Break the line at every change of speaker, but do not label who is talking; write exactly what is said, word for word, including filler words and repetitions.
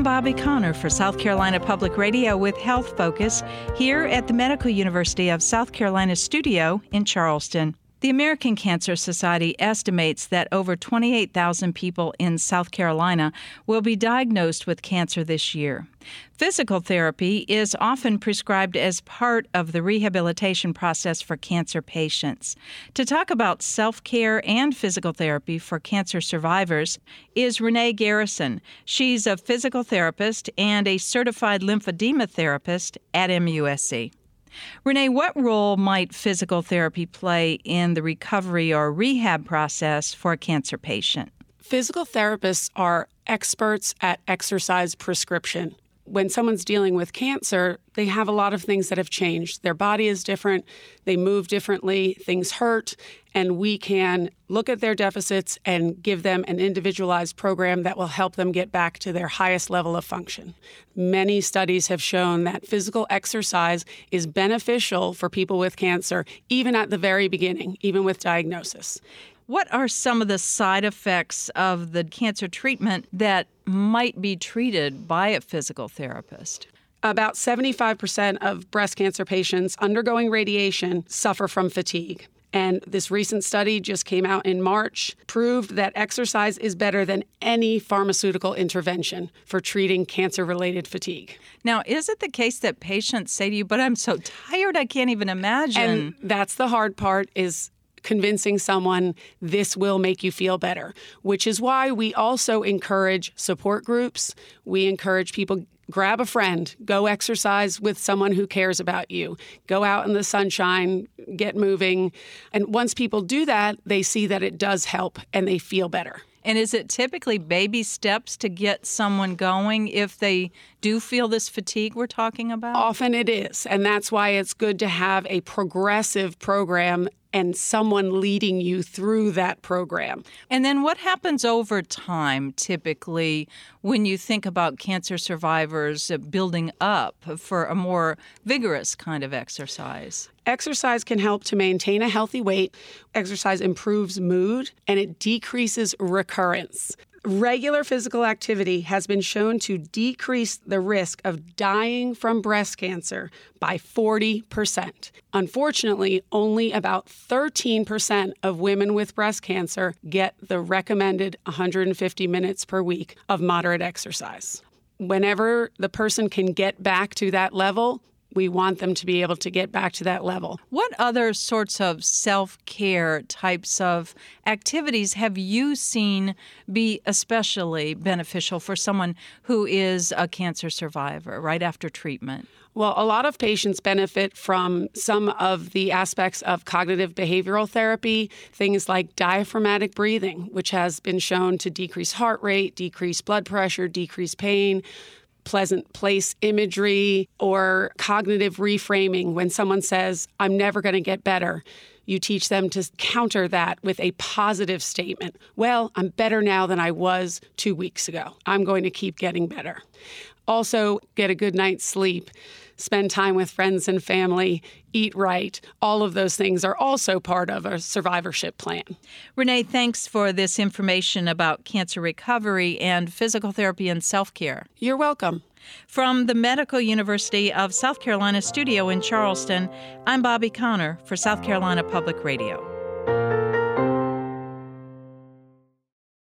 Bobby Connor for South Carolina Public Radio with Health Focus here at the Medical University of South Carolina studio in Charleston. The American Cancer Society estimates that over twenty-eight thousand people in South Carolina will be diagnosed with cancer this year. Physical therapy is often prescribed as part of the rehabilitation process for cancer patients. To talk about self-care and physical therapy for cancer survivors is Renee Garrison. She's a physical therapist and a certified lymphedema therapist at M U S C. Renee, what role might physical therapy play in the recovery or rehab process for a cancer patient?
Physical therapists are experts at exercise prescription. When someone's dealing with cancer, they have a lot of things that have changed. Their body is different, they move differently, things hurt, and we can look at their deficits and give them an individualized program that will help them get back to their highest level of function. Many studies have shown that physical exercise is beneficial for people with cancer, even at the very beginning, even with diagnosis.
What are some of the side effects of the cancer treatment that might be treated by a physical therapist?
About seventy-five percent of breast cancer patients undergoing radiation suffer from fatigue. And this recent study just came out in March, proved that exercise is better than any pharmaceutical intervention for treating cancer-related fatigue.
Now, is it the case that patients say to you, but I'm so tired I can't even imagine?
And that's the hard part, is convincing someone this will make you feel better, which is why we also encourage support groups. We encourage people, grab a friend, go exercise with someone who cares about you, go out in the sunshine, get moving. And once people do that, they see that it does help and they feel better.
And is it typically baby steps to get someone going if they do feel this fatigue we're talking about?
Often it is, and that's why it's good to have a progressive program and someone leading you through that program.
And then what happens over time, typically, when you think about cancer survivors building up for a more vigorous kind of exercise?
Exercise can help to maintain a healthy weight. Exercise improves mood, and it decreases recurrence. Regular physical activity has been shown to decrease the risk of dying from breast cancer by forty percent. Unfortunately, only about thirteen percent of women with breast cancer get the recommended one hundred fifty minutes per week of moderate exercise. Whenever the person can get back to that level, we want them to be able to get back to that level.
What other sorts of self-care types of activities have you seen be especially beneficial for someone who is a cancer survivor right after treatment?
Well, a lot of patients benefit from some of the aspects of cognitive behavioral therapy, things like diaphragmatic breathing, which has been shown to decrease heart rate, decrease blood pressure, decrease pain, pleasant place imagery, or cognitive reframing. When someone says, I'm never going to get better, you teach them to counter that with a positive statement. Well, I'm better now than I was two weeks ago. I'm going to keep getting better. Also, get a good night's sleep, spend time with friends and family, eat right. All of those things are also part of a survivorship plan.
Renee, thanks for this information about cancer recovery and physical therapy and self-care.
You're welcome.
From the Medical University of South Carolina studio in Charleston, I'm Bobby Connor for South Carolina Public Radio.